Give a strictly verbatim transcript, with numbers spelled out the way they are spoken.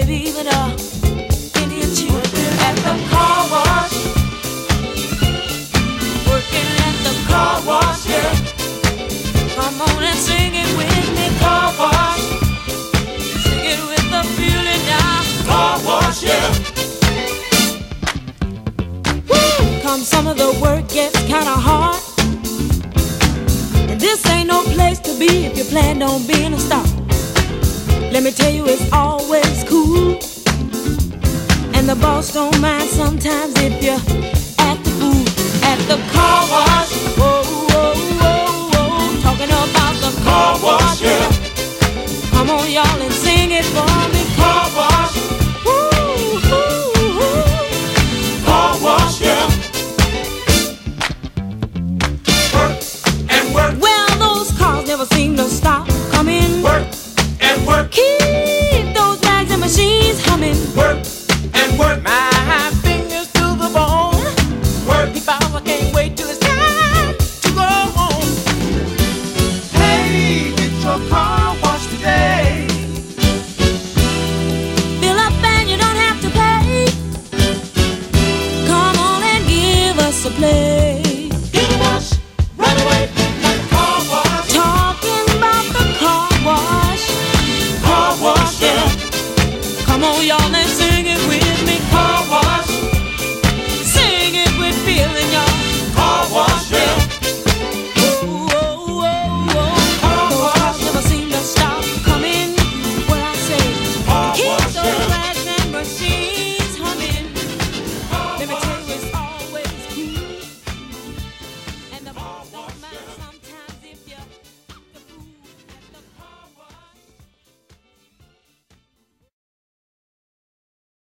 maybe even a Indian chief at the car wash. Working at the car wash, yeah. Come on and sing it with me, car wash. Sing it with the feeling now, car wash, yeah. Woo! Come some of the work gets kinda hard. And this ain't no place to be if you plan on being a star. Let me tell you, it's always cool. And the boss don't mind sometimes if you act the fool at the car wash. Whoa, whoa, whoa, whoa. Talking about the car wash, yeah. Come on, y'all, and sing it for me. Car wash. Woo, woo, woo. Car wash, yeah. Work and work. Well, those cars never seem to stop coming. Work and work. Keep those bags and machines humming. Work and work. My fingers to the bone. Work. Because I can't wait till it's time to go home. Hey, get your car washed today. Fill up and you don't have to pay. Come on and give us a play. Give a wash right away. Like a car wash. Talking about the car wash. Car wash, yeah. Come on, y'all.